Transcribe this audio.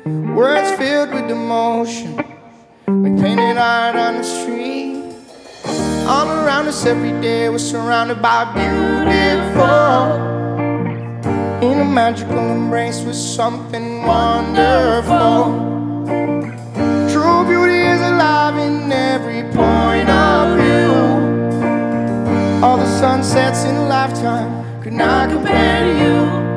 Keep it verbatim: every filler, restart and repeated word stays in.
words filled with emotion, like painted art on the street. All around us every day we're surrounded by beautiful, in a magical embrace with something wonderful. True beauty is alive in every point of view. All the sunsets in a lifetime could not compare to you.